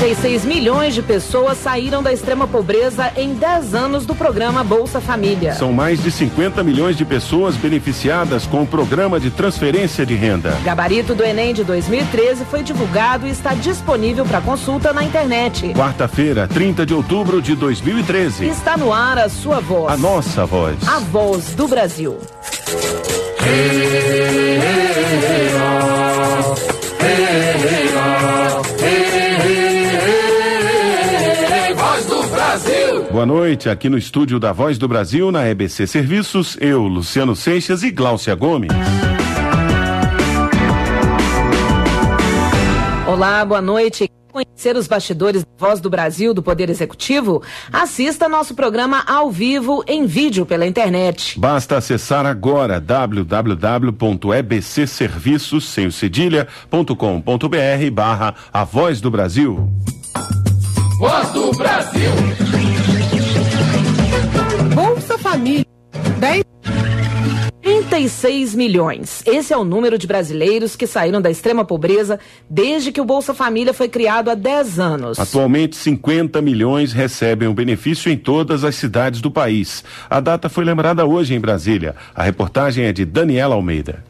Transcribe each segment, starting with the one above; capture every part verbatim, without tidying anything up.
trinta e seis milhões de pessoas saíram da extrema pobreza em dez anos do programa Bolsa Família. São mais de cinquenta milhões de pessoas beneficiadas com o programa de transferência de renda. O gabarito do Enem de dois mil e treze foi divulgado e está disponível para consulta na internet. Quarta-feira, trinta de outubro de dois mil e treze. Está no ar a sua voz. A nossa voz. A voz do Brasil. Hey, hey, hey, oh. Hey, hey, oh. Hey, hey, hey, Voz do Brasil. Boa noite, aqui no estúdio da Voz do Brasil, na E B C Serviços, eu, Luciano Seixas e Gláucia Gomes. Olá, boa noite. Conhecer os bastidores da Voz do Brasil, do Poder Executivo? Assista nosso programa ao vivo em vídeo pela internet. Basta acessar agora w w w ponto e b c serviços sem o cedilha ponto com ponto b r barra A Voz do Brasil. Voz do Brasil. Bolsa Família. dez trinta e seis milhões. Esse é o número de brasileiros que saíram da extrema pobreza desde que o Bolsa Família foi criado há dez anos. Atualmente, cinquenta milhões recebem o benefício em todas as cidades do país. A data foi lembrada hoje em Brasília. A reportagem é de Daniela Almeida.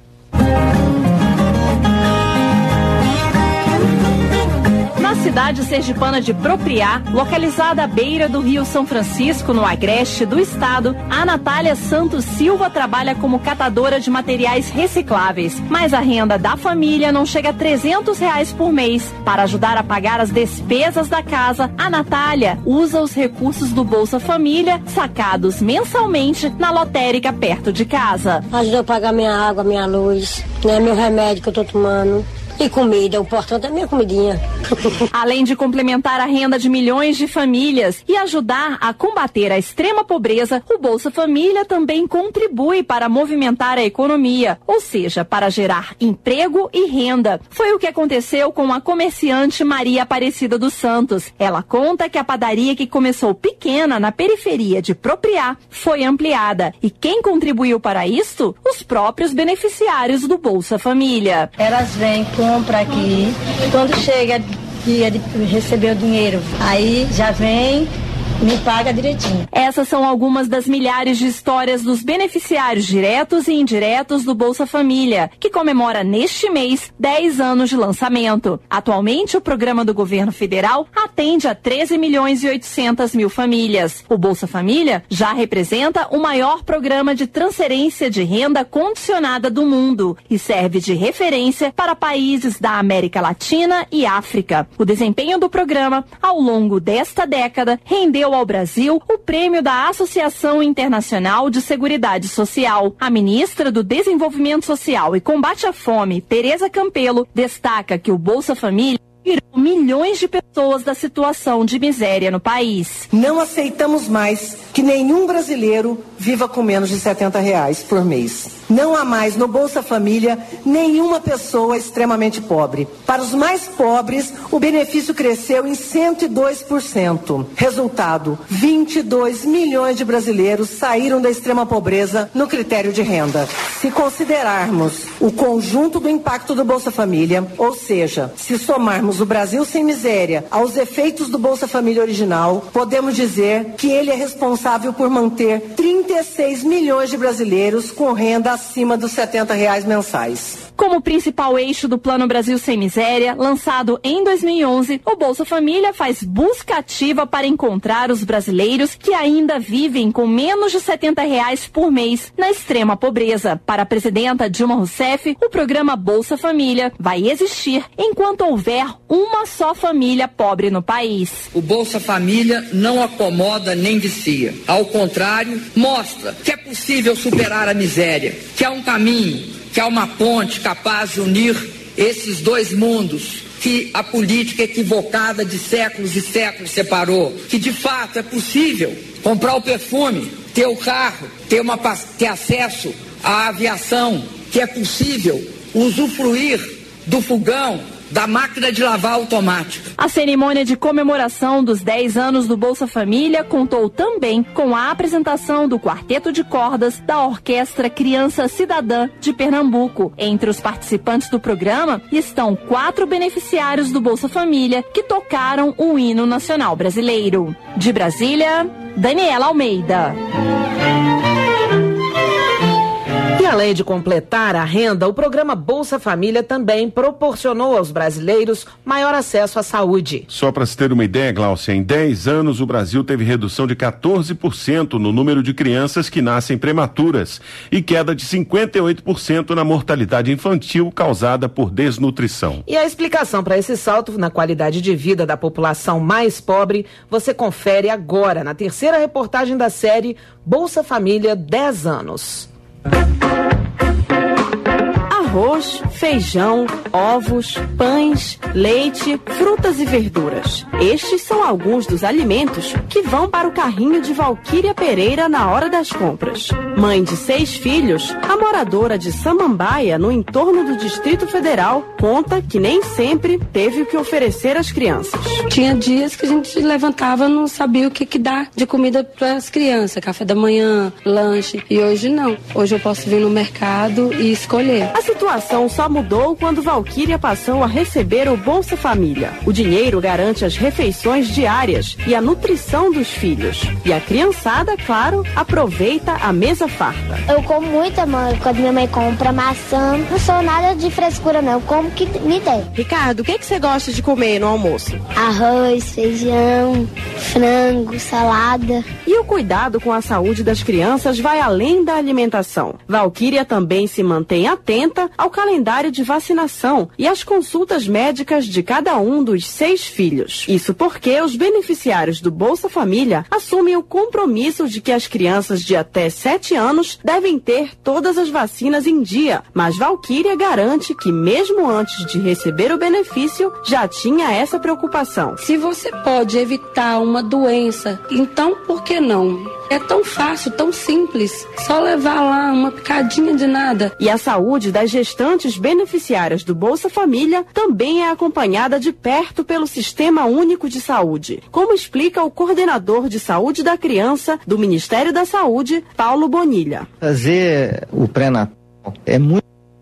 Cidade sergipana de Propriá, localizada à beira do Rio São Francisco, no agreste do estado, a Natália Santos Silva trabalha como catadora de materiais recicláveis, mas a renda da família não chega a trezentos reais por mês. Para ajudar a pagar as despesas da casa, a Natália usa os recursos do Bolsa Família, sacados mensalmente na lotérica perto de casa. Ajuda a pagar minha água, minha luz, né, meu remédio que eu tô tomando. E comida, o importante é a minha comidinha. Além de complementar a renda de milhões de famílias e ajudar a combater a extrema pobreza, o Bolsa Família também contribui para movimentar a economia, ou seja, para gerar emprego e renda. Foi o que aconteceu com a comerciante Maria Aparecida dos Santos. Ela conta que a padaria, que começou pequena na periferia de Propriá, foi ampliada. E quem contribuiu para isto? Os próprios beneficiários do Bolsa Família. Elas vêm com compra aqui, quando chega dia de receber o dinheiro, aí já vem, me paga direitinho. Essas são algumas das milhares de histórias dos beneficiários diretos e indiretos do Bolsa Família, que comemora neste mês dez anos de lançamento. Atualmente, o programa do governo federal atende a treze milhões e oitocentas mil famílias. O Bolsa Família já representa o maior programa de transferência de renda condicionada do mundo e serve de referência para países da América Latina e África. O desempenho do programa, ao longo desta década, rendeu ao Brasil o prêmio da Associação Internacional de Seguridade Social. A ministra do Desenvolvimento Social e Combate à Fome, Tereza Campelo, destaca que o Bolsa Família tirou milhões de pessoas da situação de miséria no país. Não aceitamos mais que nenhum brasileiro viva com menos de setenta reais por mês. Não há mais no Bolsa Família nenhuma pessoa extremamente pobre. Para os mais pobres, o benefício cresceu em cento e dois por cento. Resultado, vinte e dois milhões de brasileiros saíram da extrema pobreza no critério de renda. Se considerarmos o conjunto do impacto do Bolsa Família, ou seja, se somarmos o Brasil Sem Miséria aos efeitos do Bolsa Família original, podemos dizer que ele é responsável por manter trinta e seis milhões de brasileiros com renda acima dos setenta reais mensais. Como principal eixo do Plano Brasil Sem Miséria, lançado em dois mil e onze, o Bolsa Família faz busca ativa para encontrar os brasileiros que ainda vivem com menos de setenta reais por mês na extrema pobreza. Para a presidenta Dilma Rousseff, o programa Bolsa Família vai existir enquanto houver uma só família pobre no país. O Bolsa Família não acomoda nem vicia. Ao contrário, mostra que é possível superar a miséria, que há um caminho, que há uma ponte capaz de unir esses dois mundos que a política equivocada de séculos e séculos separou, que de fato é possível comprar o perfume, ter o carro, ter, uma, ter acesso à aviação, que é possível usufruir do fogão da máquina de lavar automática. A cerimônia de comemoração dos dez anos do Bolsa Família contou também com a apresentação do quarteto de cordas da Orquestra Criança Cidadã de Pernambuco. Entre os participantes do programa estão quatro beneficiários do Bolsa Família que tocaram o hino nacional brasileiro. De Brasília, Daniela Almeida. E além de completar a renda, o programa Bolsa Família também proporcionou aos brasileiros maior acesso à saúde. Só para se ter uma ideia, Gláucia, em dez anos o Brasil teve redução de quatorze por cento no número de crianças que nascem prematuras e queda de cinquenta e oito por cento na mortalidade infantil causada por desnutrição. E a explicação para esse salto na qualidade de vida da população mais pobre você confere agora na terceira reportagem da série Bolsa Família dez anos. Arroz, feijão, ovos, pães, leite, frutas e verduras. Estes são alguns dos alimentos que vão para o carrinho de Valquíria Pereira na hora das compras. Mãe de seis filhos, a moradora de Samambaia, no entorno do Distrito Federal, conta que nem sempre teve o que oferecer às crianças. Tinha dias que a gente levantava e não sabia o que, que dar de comida para as crianças, café da manhã, lanche, e hoje não. Hoje eu posso vir no mercado e escolher. A situação só mudou quando Valquíria passou a receber o Bolsa Família. O dinheiro garante as refeições diárias e a nutrição dos filhos. E a criançada, claro, aproveita a mesa farta. Eu como muita, mãe, quando minha mãe compra maçã. Não sou nada de frescura, não. Eu como que me der. Ricardo, o que, que você gosta de comer no almoço? Arroz, feijão, frango, salada. E o cuidado com a saúde das crianças vai além da alimentação. Valquíria também se mantém atenta ao calendário de vacinação e às consultas médicas de cada um dos seis filhos. Isso porque os beneficiários do Bolsa Família assumem o compromisso de que as crianças de até sete anos devem ter todas as vacinas em dia, mas Valquíria garante que mesmo antes de receber o benefício, já tinha essa preocupação. Se você pode evitar uma doença, então por que não? É tão fácil, tão simples, só levar lá uma picadinha de nada. E a saúde das gestantes beneficiárias do Bolsa Família também é acompanhada de perto pelo Sistema Único de Saúde, como explica o coordenador de saúde da criança do Ministério da Saúde, Paulo Bonilha. Fazer o pré-natal é muito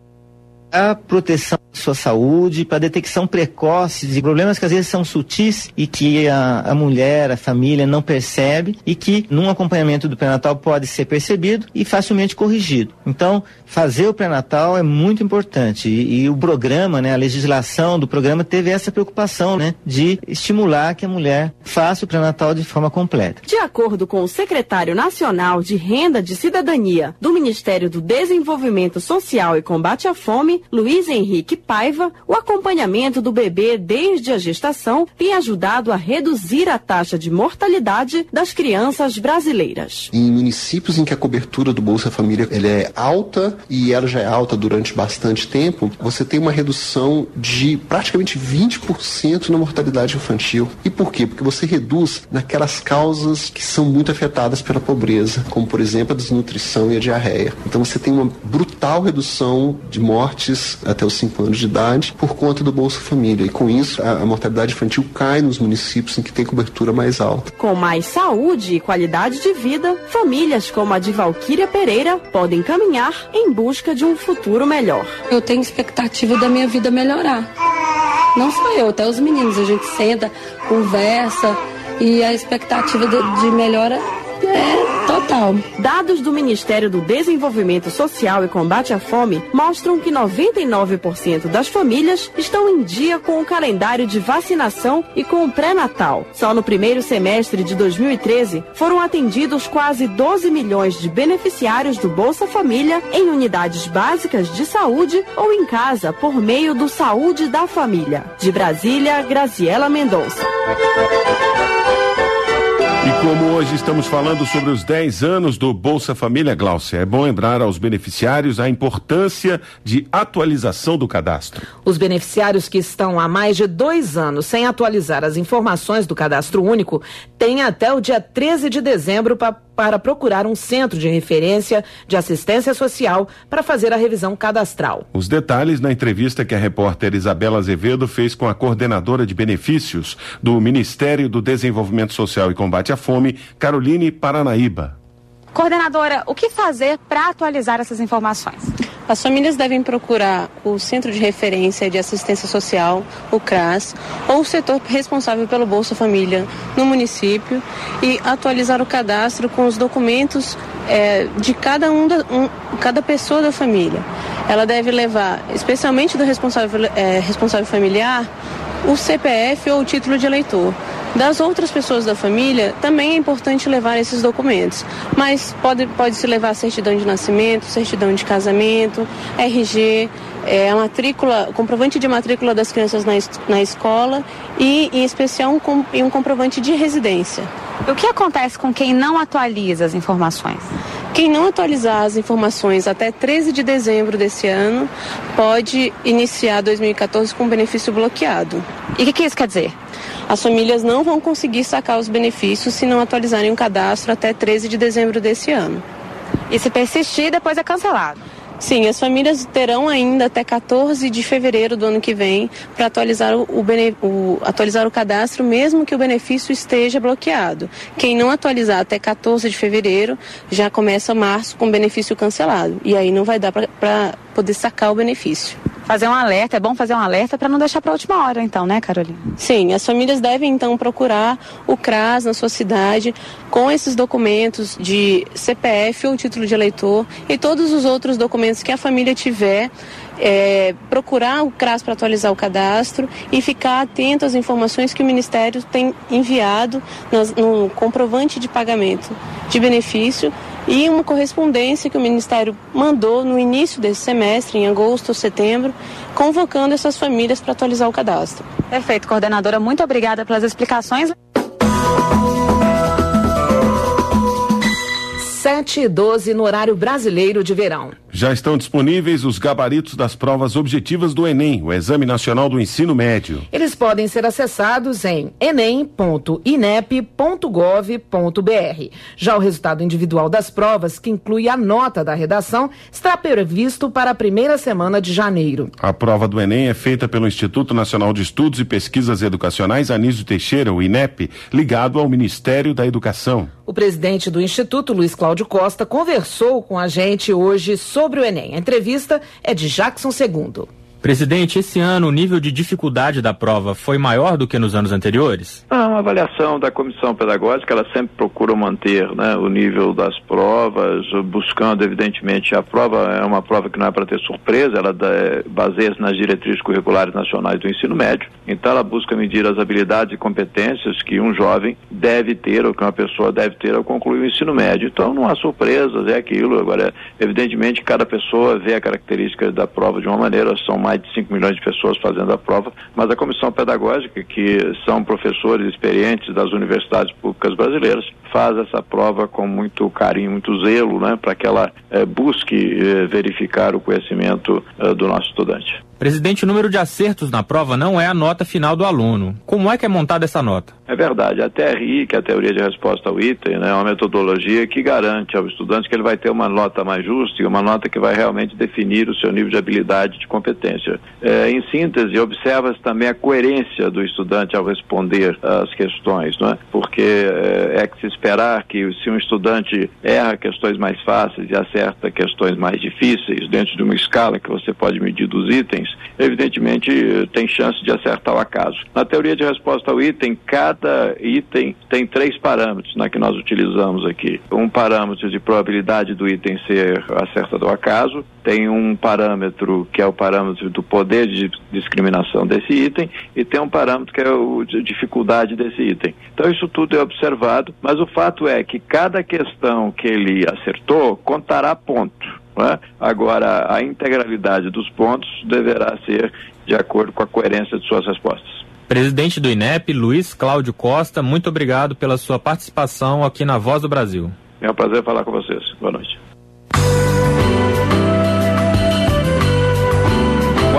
a proteção da sua saúde, para detecção precoce de problemas que às vezes são sutis e que a, a mulher, a família não percebe e que num acompanhamento do pré-natal pode ser percebido e facilmente corrigido. Então, fazer o pré-natal é muito importante e, e o programa, né, a legislação do programa teve essa preocupação, né, de estimular que a mulher faça o pré-natal de forma completa. De acordo com o secretário nacional de Renda de Cidadania do Ministério do Desenvolvimento Social e Combate à Fome, Luiz Henrique Paiva, o acompanhamento do bebê desde a gestação tem ajudado a reduzir a taxa de mortalidade das crianças brasileiras. Em municípios em que a cobertura do Bolsa Família ela é alta e ela já é alta durante bastante tempo, você tem uma redução de praticamente vinte por cento na mortalidade infantil. E por quê? Porque você reduz naquelas causas que são muito afetadas pela pobreza, como por exemplo a desnutrição e a diarreia. Então você tem uma brutal redução de mortes até os cinco anos de idade por conta do Bolsa Família. E com isso, a, a mortalidade infantil cai nos municípios em que tem cobertura mais alta. Com mais saúde e qualidade de vida, famílias como a de Valquíria Pereira podem caminhar em busca de um futuro melhor. Eu tenho expectativa da minha vida melhorar. Não só eu, até os meninos. A gente senta, conversa e a expectativa de, de melhora é total. Dados do Ministério do Desenvolvimento Social e Combate à Fome mostram que noventa e nove por cento das famílias estão em dia com o calendário de vacinação e com o pré-natal. Só no primeiro semestre de dois mil e treze foram atendidos quase doze milhões de beneficiários do Bolsa Família em unidades básicas de saúde ou em casa por meio do Saúde da Família. De Brasília, Graziela Mendonça. E como hoje estamos falando sobre os dez anos do Bolsa Família, Gláucia, é bom lembrar aos beneficiários a importância de atualização do cadastro. Os beneficiários que estão há mais de dois anos sem atualizar as informações do cadastro único tem até o dia treze de dezembro pra, para procurar um centro de referência de assistência social para fazer a revisão cadastral. Os detalhes na entrevista que a repórter Isabela Azevedo fez com a coordenadora de benefícios do Ministério do Desenvolvimento Social e Combate à Fome, Caroline Paranaíba. Coordenadora, o que fazer para atualizar essas informações? As famílias devem procurar o Centro de Referência de Assistência Social, o CRAS, ou o setor responsável pelo Bolsa Família no município e atualizar o cadastro com os documentos é, de cada, um da, um, cada pessoa da família. Ela deve levar, especialmente do responsável, é, responsável familiar, o C P F ou o título de eleitor. Das outras pessoas da família, também é importante levar esses documentos, mas pode, pode se levar certidão de nascimento, certidão de casamento, R G, é, a matrícula, comprovante de matrícula das crianças na, na escola e, em especial, um, com, um comprovante de residência. O que acontece com quem não atualiza as informações? Quem não atualizar as informações até treze de dezembro desse ano pode iniciar dois mil e quatorze com benefício bloqueado. E o que, que isso quer dizer? As famílias não vão conseguir sacar os benefícios se não atualizarem o cadastro até treze de dezembro desse ano. E se persistir, depois é cancelado? Sim, as famílias terão ainda até quatorze de fevereiro do ano que vem para atualizar o, o, o, atualizar o cadastro, mesmo que o benefício esteja bloqueado. Quem não atualizar até quatorze de fevereiro já começa março com benefício cancelado. E aí não vai dar para poder sacar o benefício. Fazer um alerta, é bom fazer um alerta para não deixar para a última hora, então, né, Carolina? Sim, as famílias devem, então, procurar o CRAS na sua cidade com esses documentos de C P F ou título de eleitor e todos os outros documentos que a família tiver, é, procurar o CRAS para atualizar o cadastro e ficar atento às informações que o Ministério tem enviado nas, no comprovante de pagamento de benefício e uma correspondência que o Ministério mandou no início desse semestre, em agosto ou setembro, convocando essas famílias para atualizar o cadastro. Perfeito, coordenadora. Muito obrigada pelas explicações. sete e doze no horário brasileiro de verão. Já estão disponíveis os gabaritos das provas objetivas do Enem, o Exame Nacional do Ensino Médio. Eles podem ser acessados em enem ponto inep ponto gov ponto br. Já o resultado individual das provas, que inclui a nota da redação, está previsto para a primeira semana de janeiro. A prova do Enem é feita pelo Instituto Nacional de Estudos e Pesquisas Educacionais Anísio Teixeira, o INEP, ligado ao Ministério da Educação. O presidente do Instituto, Luiz Cláudio Costa, conversou com a gente hoje sobre o Enem. A entrevista é de Jackson Segundo. Presidente, esse ano o nível de dificuldade da prova foi maior do que nos anos anteriores? Ah, uma avaliação da comissão pedagógica, ela sempre procura manter, né, o nível das provas, buscando, evidentemente, a prova é uma prova que não é para ter surpresa, ela baseia-se nas diretrizes curriculares nacionais do ensino médio, então ela busca medir as habilidades e competências que um jovem deve ter, ou que uma pessoa deve ter ao concluir o ensino médio. Então não há surpresas, é aquilo. Agora, evidentemente, cada pessoa vê a característica da prova de uma maneira, são mais de cinco milhões de pessoas fazendo a prova, mas a comissão pedagógica, que são professores experientes das universidades públicas brasileiras, faz essa prova com muito carinho, muito zelo, né, para que ela eh, busque eh, verificar o conhecimento eh, do nosso estudante. Presidente, o número de acertos na prova não é a nota final do aluno. Como é que é montada essa nota? É verdade. A T R I, que é a teoria de resposta ao item, né, é uma metodologia que garante ao estudante que ele vai ter uma nota mais justa e uma nota que vai realmente definir o seu nível de habilidade e de competência. É, em síntese, observa-se também a coerência do estudante ao responder às questões, não é? Porque é, é que se esperar que se um estudante erra questões mais fáceis e acerta questões mais difíceis dentro de uma escala que você pode medir dos itens, evidentemente tem chance de acertar o acaso. Na teoria de resposta ao item, cada item tem três parâmetros, né, que nós utilizamos aqui. Um parâmetro de probabilidade do item ser acertado ao acaso, tem um parâmetro que é o parâmetro do poder de discriminação desse item e tem um parâmetro que é o de dificuldade desse item. Então isso tudo é observado, mas o fato é que cada questão que ele acertou contará ponto. É? Agora, a integralidade dos pontos deverá ser de acordo com a coerência de suas respostas. Presidente do INEP, Luiz Cláudio Costa, muito obrigado pela sua participação aqui na Voz do Brasil. É um prazer falar com vocês. Boa noite.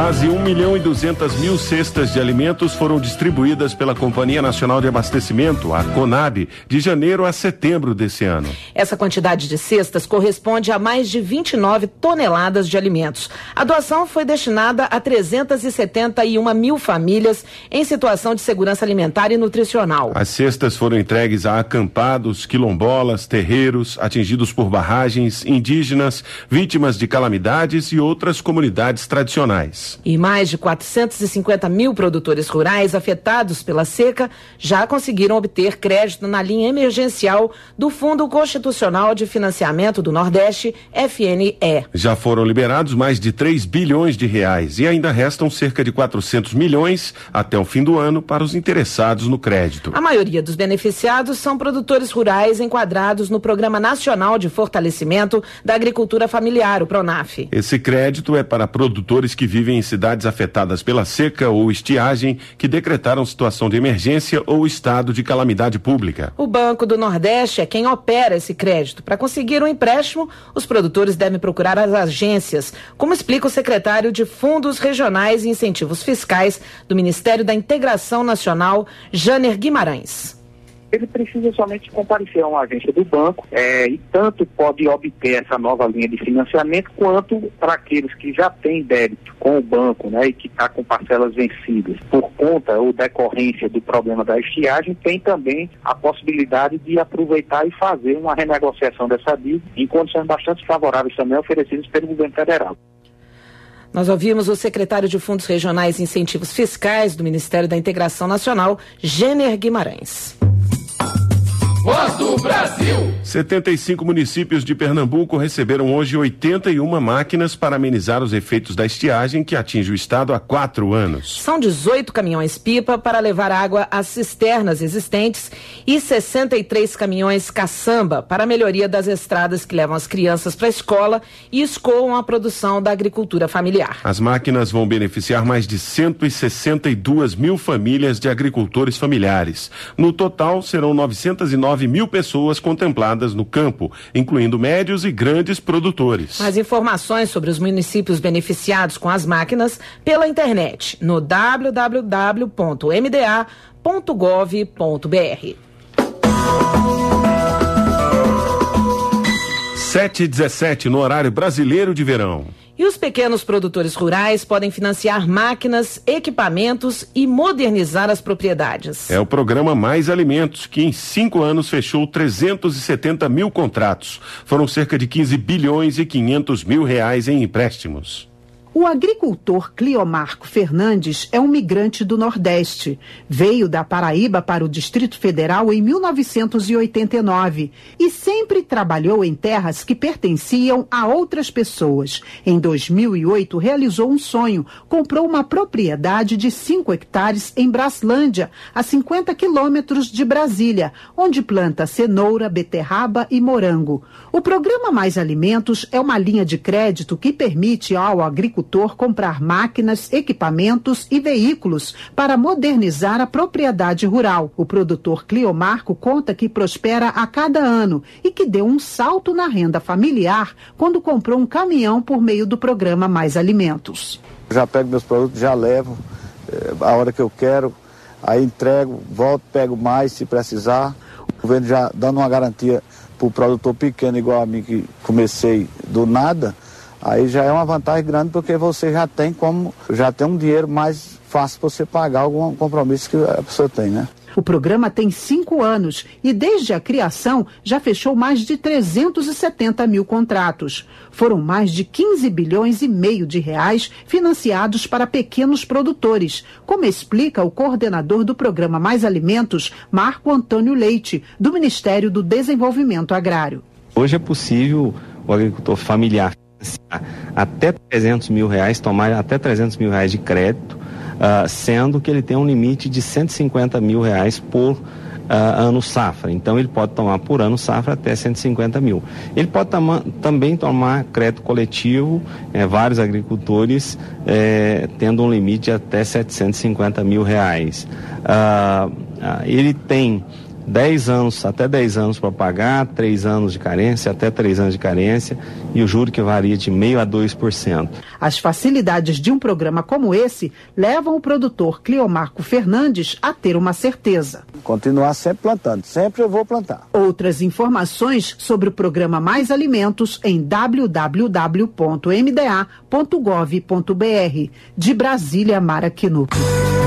Quase um milhão e duzentas mil cestas de alimentos foram distribuídas pela Companhia Nacional de Abastecimento, a CONAB, de janeiro a setembro desse ano. Essa quantidade de cestas corresponde a mais de vinte e nove toneladas de alimentos. A doação foi destinada a trezentas e setenta e uma mil famílias em situação de segurança alimentar e nutricional. As cestas foram entregues a acampados, quilombolas, terreiros, atingidos por barragens, indígenas, vítimas de calamidades e outras comunidades tradicionais. E mais de quatrocentos e cinquenta mil produtores rurais afetados pela seca já conseguiram obter crédito na linha emergencial do Fundo Constitucional de Financiamento do Nordeste, F N E. Já foram liberados mais de três bilhões de reais e ainda restam cerca de quatrocentos milhões até o fim do ano para os interessados no crédito. A maioria dos beneficiados são produtores rurais enquadrados no Programa Nacional de Fortalecimento da Agricultura Familiar, o PRONAF. Esse crédito é para produtores que vivem em cidades afetadas pela seca ou estiagem que decretaram situação de emergência ou estado de calamidade pública. O Banco do Nordeste é quem opera esse crédito. Para conseguir um empréstimo, os produtores devem procurar as agências, como explica o secretário de Fundos Regionais e Incentivos Fiscais do Ministério da Integração Nacional, Jâner Guimarães. Ele precisa somente comparecer a uma agência do banco é, e tanto pode obter essa nova linha de financiamento quanto para aqueles que já têm débito com o banco, né, e que está com parcelas vencidas por conta ou decorrência do problema da estiagem, tem também a possibilidade de aproveitar e fazer uma renegociação dessa dívida em condições bastante favoráveis também oferecidas pelo governo federal. Nós ouvimos o secretário de Fundos Regionais e Incentivos Fiscais do Ministério da Integração Nacional, Jâner Guimarães. Voz do Brasil. setenta e cinco municípios de Pernambuco receberam hoje oitenta e uma máquinas para amenizar os efeitos da estiagem que atinge o estado há quatro anos. São dezoito caminhões-pipa para levar água às cisternas existentes e sessenta e três caminhões caçamba para a melhoria das estradas que levam as crianças para a escola e escoam a produção da agricultura familiar. As máquinas vão beneficiar mais de cento e sessenta e duas mil famílias de agricultores familiares. No total, serão novecentas e nove mil pessoas contempladas no campo, incluindo médios e grandes produtores. Mais informações sobre os municípios beneficiados com as máquinas pela internet no w w w ponto m d a ponto gov ponto b r. sete e dezessete no horário brasileiro de verão. E os pequenos produtores rurais podem financiar máquinas, equipamentos e modernizar as propriedades. É o programa Mais Alimentos, que em cinco anos fechou trezentos e setenta mil contratos. Foram cerca de quinze bilhões e quinhentos mil reais em empréstimos. O agricultor Cleomarco Fernandes é um migrante do Nordeste. Veio da Paraíba para o Distrito Federal em mil novecentos e oitenta e nove e sempre trabalhou em terras que pertenciam a outras pessoas. Em dois mil e oito, realizou um sonho. Comprou uma propriedade de cinco hectares em Braslândia, a cinquenta quilômetros de Brasília, onde planta cenoura, beterraba e morango. O programa Mais Alimentos é uma linha de crédito que permite ao agricultor comprar máquinas, equipamentos e veículos para modernizar a propriedade rural. O produtor Cleomarco conta que prospera a cada ano e que deu um salto na renda familiar quando comprou um caminhão por meio do programa Mais Alimentos. Já pego meus produtos, já levo é, a hora que eu quero, aí entrego, volto, pego mais se precisar. O governo já dando uma garantia para o produtor pequeno igual a mim que comecei do nada. Aí já é uma vantagem grande porque você já tem como, já tem um dinheiro mais fácil para você pagar algum compromisso que a pessoa tem, né? O programa tem cinco anos e desde a criação já fechou mais de trezentos e setenta mil contratos. Foram mais de quinze bilhões e meio de reais financiados para pequenos produtores, como explica o coordenador do programa Mais Alimentos, Marco Antônio Leite, do Ministério do Desenvolvimento Agrário. Hoje é possível o agricultor familiar até trezentos mil reais, tomar até trezentos mil reais de crédito, uh, sendo que ele tem um limite de cento e cinquenta mil reais por uh, ano safra. Então ele pode tomar por ano safra até cento e cinquenta mil. Ele pode tama, também tomar crédito coletivo, eh, vários agricultores eh, tendo um limite de até setecentos e cinquenta mil reais. Uh, uh, ele tem dez anos, até dez anos para pagar, três anos de carência, até três anos de carência, e o juro que varia de zero vírgula cinco por cento a dois por cento. As facilidades de um programa como esse levam o produtor Cleomarco Fernandes a ter uma certeza. Continuar sempre plantando, sempre eu vou plantar. Outras informações sobre o programa Mais Alimentos em w w w ponto m d a ponto gov ponto b r. De Brasília, Mara Quinucci.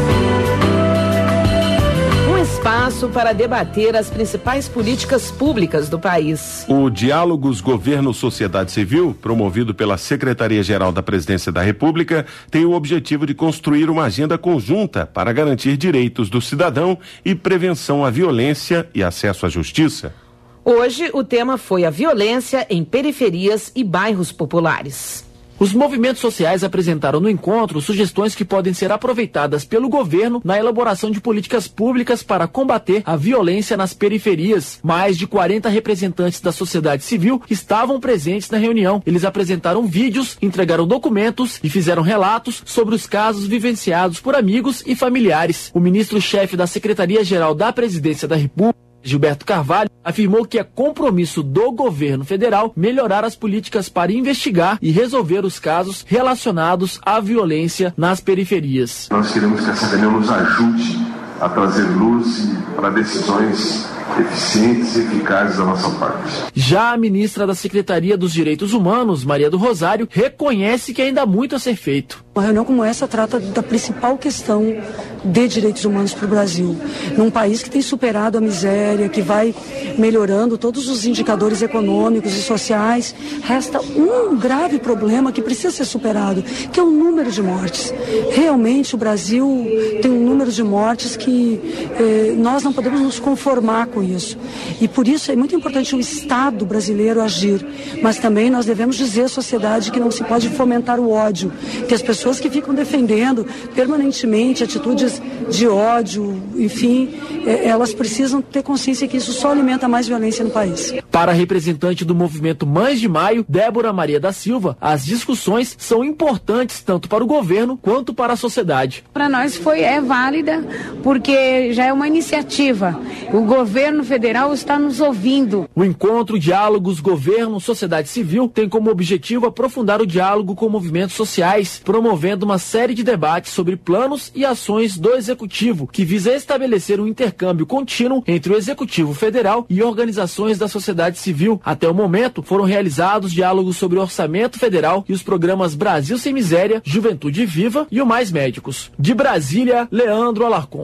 Espaço para debater as principais políticas públicas do país. O Diálogos Governo-Sociedade Civil, promovido pela Secretaria-Geral da Presidência da República, tem o objetivo de construir uma agenda conjunta para garantir direitos do cidadão e prevenção à violência e acesso à justiça. Hoje, o tema foi a violência em periferias e bairros populares. Os movimentos sociais apresentaram no encontro sugestões que podem ser aproveitadas pelo governo na elaboração de políticas públicas para combater a violência nas periferias. Mais de quarenta representantes da sociedade civil estavam presentes na reunião. Eles apresentaram vídeos, entregaram documentos e fizeram relatos sobre os casos vivenciados por amigos e familiares. O ministro-chefe da Secretaria-Geral da Presidência da República, Gilberto Carvalho, afirmou que é compromisso do governo federal melhorar as políticas para investigar e resolver os casos relacionados à violência nas periferias. Nós queremos que essa reunião nos ajude a trazer luz para decisões eficientes e eficazes da nossa parte. Já a ministra da Secretaria dos Direitos Humanos, Maria do Rosário, reconhece que ainda há muito a ser feito. Uma reunião como essa trata da principal questão de direitos humanos para o Brasil. Num país que tem superado a miséria, que vai melhorando todos os indicadores econômicos e sociais, resta um grave problema que precisa ser superado, que é o número de mortes. Realmente o Brasil tem um número de mortes que eh, nós não podemos nos conformar com isso. E por isso é muito importante o Estado brasileiro agir, mas também nós devemos dizer à sociedade que não se pode fomentar o ódio, que as pessoas que ficam defendendo permanentemente atitudes de ódio, enfim, elas precisam ter consciência que isso só alimenta mais violência no país. Para a representante do movimento Mães de Maio, Débora Maria da Silva, as discussões são importantes tanto para o governo quanto para a sociedade. Para nós foi, é válida porque já é uma iniciativa. O governo federal está nos ouvindo. O encontro Diálogos Governo-Sociedade Civil tem como objetivo aprofundar o diálogo com movimentos sociais, promovendo uma série de debates sobre planos e ações do Executivo, que visa estabelecer um intercâmbio contínuo entre o Executivo Federal e organizações da sociedade civil. Até o momento, foram realizados diálogos sobre o Orçamento Federal e os programas Brasil Sem Miséria, Juventude Viva e o Mais Médicos. De Brasília, Leandro Alarcon.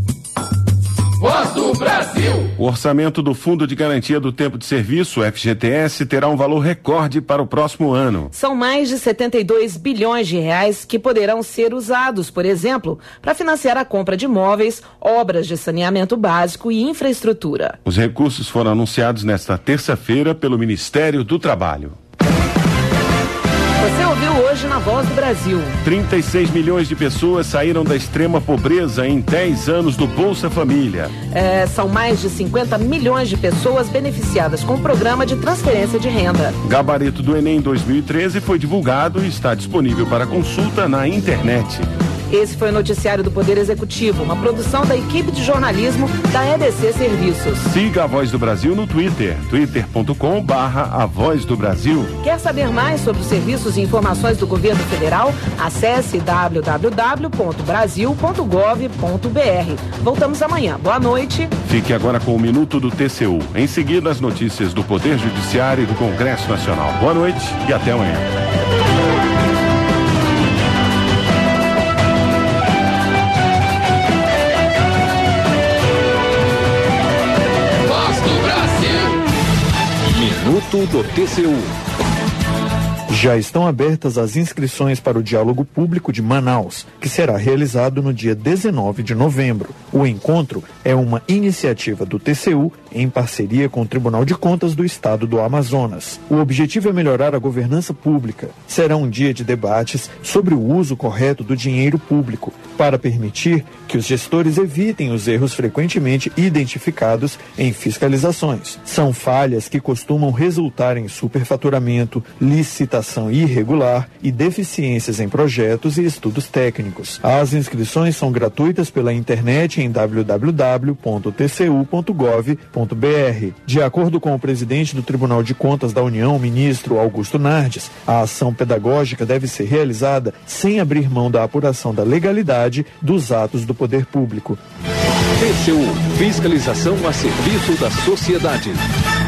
Voz do Brasil. O orçamento do Fundo de Garantia do Tempo de Serviço, F G T S, terá um valor recorde para o próximo ano. São mais de setenta e dois bilhões de reais que poderão ser usados, por exemplo, para financiar a compra de imóveis, obras de saneamento básico e infraestrutura. Os recursos foram anunciados nesta terça-feira pelo Ministério do Trabalho. Você ouviu hoje na Voz do Brasil. trinta e seis milhões de pessoas saíram da extrema pobreza em dez anos do Bolsa Família. É, são mais de cinquenta milhões de pessoas beneficiadas com o programa de transferência de renda. Gabarito do Enem dois mil e treze foi divulgado e está disponível para consulta na internet. Esse foi o Noticiário do Poder Executivo, uma produção da equipe de jornalismo da E D C Serviços. Siga a Voz do Brasil no Twitter, twitter ponto com barra a Voz do Brasil. Quer saber mais sobre os serviços e informações do governo federal? Acesse w w w ponto brasil ponto gov ponto b r. Voltamos amanhã. Boa noite. Fique agora com o Minuto do T C U. Em seguida, as notícias do Poder Judiciário e do Congresso Nacional. Boa noite e até amanhã. Minuto do T C U. Já estão abertas as inscrições para o Diálogo Público de Manaus, que será realizado no dia dezenove de novembro. O encontro é uma iniciativa do T C U em parceria com o Tribunal de Contas do Estado do Amazonas. O objetivo é melhorar a governança pública. Será um dia de debates sobre o uso correto do dinheiro público, para permitir que os gestores evitem os erros frequentemente identificados em fiscalizações. São falhas que costumam resultar em superfaturamento, licitação atuação irregular e deficiências em projetos e estudos técnicos. As inscrições são gratuitas pela internet em w w w ponto t c u ponto gov ponto b r. De acordo com o presidente do Tribunal de Contas da União, ministro Augusto Nardes, a ação pedagógica deve ser realizada sem abrir mão da apuração da legalidade dos atos do poder público. T C U, fiscalização a serviço da sociedade.